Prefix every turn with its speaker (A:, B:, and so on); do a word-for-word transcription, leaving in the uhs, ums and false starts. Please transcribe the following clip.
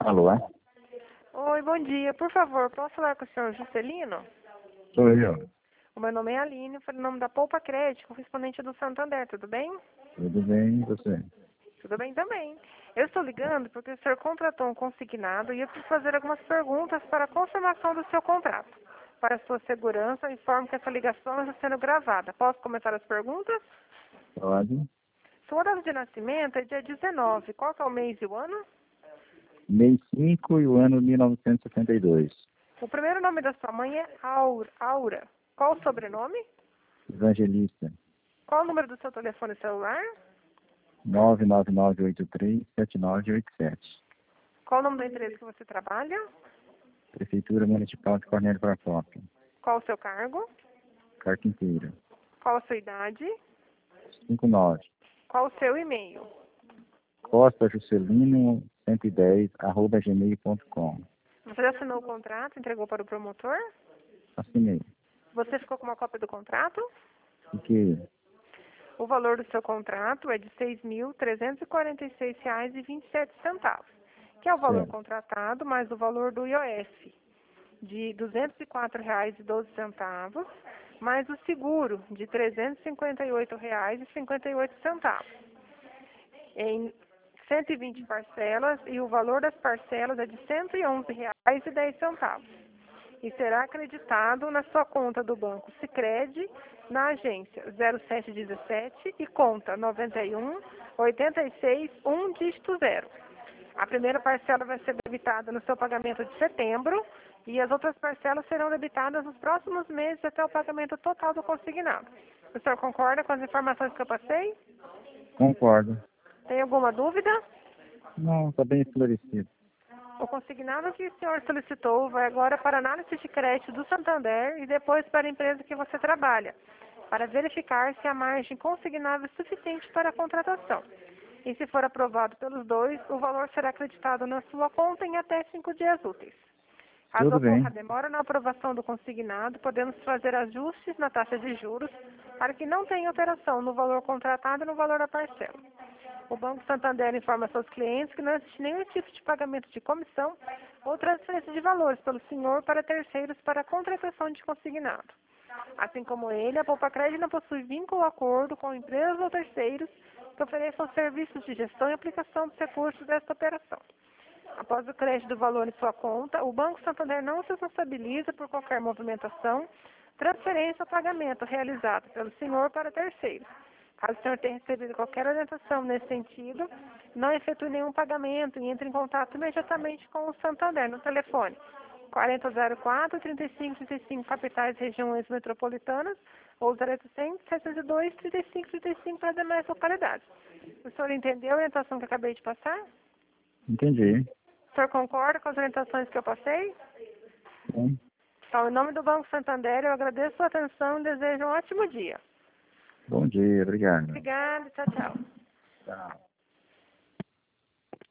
A: Alô, é?
B: Oi, bom dia. Por favor, posso falar com o senhor Juscelino?
A: Sou eu.
B: O meu nome é Aline, foi o nome da Poupa Crédito, correspondente do Santander, tudo bem?
A: Tudo bem, e você?
B: Tudo bem também. Eu estou ligando porque o senhor contratou um consignado e eu preciso fazer algumas perguntas para a confirmação do seu contrato. Para a sua segurança, informo que essa ligação está sendo gravada. Posso começar as perguntas?
A: Pode.
B: Sua data de nascimento é dia dezenove. Qual que é o mês e o ano?
A: Mês cinco e o ano mil novecentos e sessenta e dois.
B: O primeiro nome da sua mãe é Aura. Aura. Qual o sobrenome?
A: Evangelista.
B: Qual o número do seu telefone celular?
A: nove nove nove oito três sete nove oito sete.
B: Qual o nome da empresa que você trabalha?
A: Prefeitura Municipal de Cornélio Procópio.
B: Qual o seu cargo?
A: Carpinteiro.
B: Qual a sua idade?
A: cinquenta e nove.
B: Qual o seu e-mail?
A: Costa Juscelino cento e dez arroba gmail ponto com.
B: Você já assinou o contrato, entregou para o promotor?
A: Assinei.
B: Você ficou com uma cópia do contrato?
A: Fiquei.
B: O valor do seu contrato é de seis mil trezentos e quarenta e seis reais e vinte e sete centavos, que é o valor
A: Certo.
B: contratado mais o valor do I O F de duzentos e quatro reais e doze centavos, mais o seguro de trezentos e cinquenta e oito reais e cinquenta e oito centavos. Em cento e vinte parcelas e o valor das parcelas é de cento e onze reais e dez centavos. E será acreditado na sua conta do Banco Sicredi, na agência zero sete dezessete e conta noventa e um, oitenta e seis, um dígito zero. A primeira parcela vai ser debitada no seu pagamento de setembro e as outras parcelas serão debitadas nos próximos meses até o pagamento total do consignado. O senhor concorda com as informações que eu passei?
A: Concordo.
B: Tem alguma dúvida?
A: Não, está bem esclarecido.
B: O consignado que o senhor solicitou vai agora para a análise de crédito do Santander e depois para a empresa que você trabalha, para verificar se a margem consignável é suficiente para a contratação. E se for aprovado pelos dois, o valor será acreditado na sua conta em até cinco dias úteis. Caso
A: Tudo bem.
B: ocorra demora na aprovação do consignado, podemos fazer ajustes na taxa de juros para que não tenha alteração no valor contratado e no valor da parcela. O Banco Santander informa seus clientes que não existe nenhum tipo de pagamento de comissão ou transferência de valores pelo senhor para terceiros para a contratação de consignado. Assim como ele, a Poupa Crédito não possui vínculo ou acordo com empresas ou terceiros que ofereçam serviços de gestão e aplicação dos recursos desta operação. Após o crédito do valor em sua conta, o Banco Santander não se responsabiliza por qualquer movimentação, transferência ou pagamento realizado pelo senhor para terceiros. Caso o senhor tenha recebido qualquer orientação nesse sentido, não efetue nenhum pagamento e entre em contato imediatamente com o Santander no telefone quarenta e zero quatro, trinta e cinco, trinta e cinco, capitais e regiões metropolitanas, ou zero oitocentos, setecentos e dois, trinta e cinco, trinta e cinco para demais localidades. O senhor entendeu a orientação que eu acabei de passar?
A: Entendi.
B: O senhor concorda com as orientações que eu passei?
A: Bom,
B: Então, em nome do Banco Santander, eu agradeço a sua atenção e desejo um ótimo dia.
A: bom dia, obrigado.
B: Obrigada, tchau, tchau.
A: Tchau.